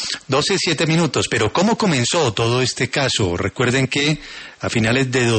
12:07, pero ¿cómo comenzó todo este caso? Recuerden que a finales de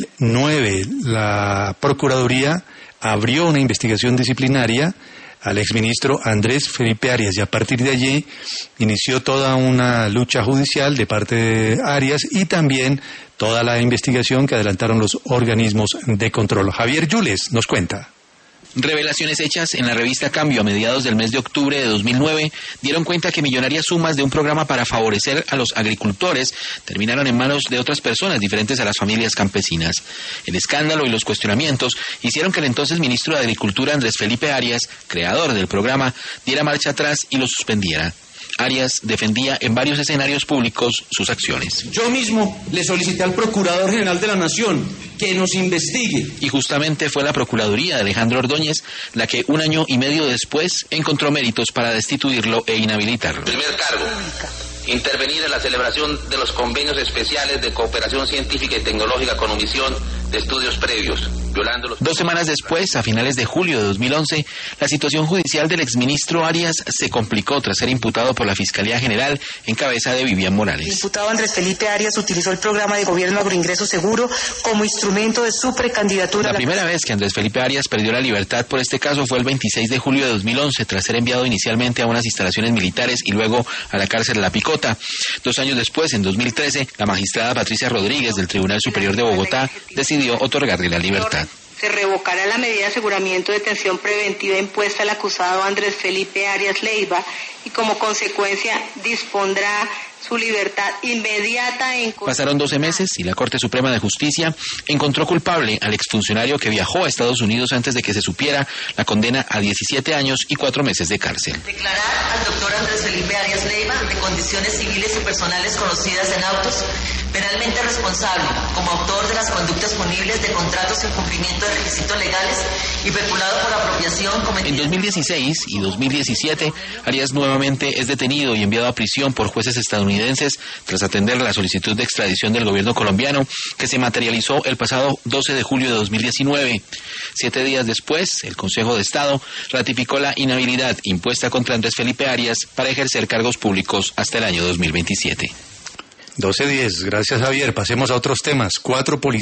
2009 la Procuraduría abrió una investigación disciplinaria al exministro Andrés Felipe Arias y a partir de allí inició toda una lucha judicial de parte de Arias y también toda la investigación que adelantaron los organismos de control. Javier Yules nos cuenta. Revelaciones hechas en la revista Cambio a mediados del mes de octubre de 2009 dieron cuenta que millonarias sumas de un programa para favorecer a los agricultores terminaron en manos de otras personas diferentes a las familias campesinas. El escándalo y los cuestionamientos hicieron que el entonces ministro de Agricultura Andrés Felipe Arias, creador del programa, diera marcha atrás y lo suspendiera. Arias defendía en varios escenarios públicos sus acciones. Yo mismo le solicité al Procurador General de la Nación que nos investigue. Y justamente fue la Procuraduría de Alejandro Ordóñez la que 1 año y medio después encontró méritos para destituirlo e inhabilitarlo. Primer cargo, intervenir en la celebración de los convenios especiales de cooperación científica y tecnológica con omisión de estudios previos, violando los... 2 semanas después, a finales de julio de 2011, la situación judicial del exministro Arias se complicó tras ser imputado por la Fiscalía General en cabeza de Vivian Morales. El imputado Andrés Felipe Arias utilizó el programa de gobierno Agroingreso Seguro como instrumento de su precandidatura. La primera vez que Andrés Felipe Arias perdió la libertad por este caso fue el 26 de julio de 2011, tras ser enviado inicialmente a unas instalaciones militares y luego a la cárcel de La Picota. 2 años después, en 2013, la magistrada Patricia Rodríguez del Tribunal Superior de Bogotá decidió otorgarle la libertad. Se revocará la medida de aseguramiento de detención preventiva impuesta al acusado Andrés Felipe Arias Leiva y como consecuencia dispondrá su libertad inmediata en... Pasaron 12 meses y la Corte Suprema de Justicia encontró culpable al exfuncionario que viajó a Estados Unidos antes de que se supiera la condena a 17 años y 4 meses de cárcel. Declarar al doctor Andrés Felipe Arias Leiva, de condiciones civiles y personales conocidas en autos, penalmente responsable como autor de las conductas punibles de contratos sin cumplimiento de requisitos legales y peculado por apropiación cometida. En 2016 y 2017, Arias nuevamente es detenido y enviado a prisión por jueces estadounidenses tras atender la solicitud de extradición del gobierno colombiano que se materializó el pasado 12 de julio de 2019. 7 días después, el Consejo de Estado ratificó la inhabilidad impuesta contra Andrés Felipe Arias para ejercer cargos públicos hasta el año 2027. 12:10, gracias Javier. Pasemos a otros temas. 4 policías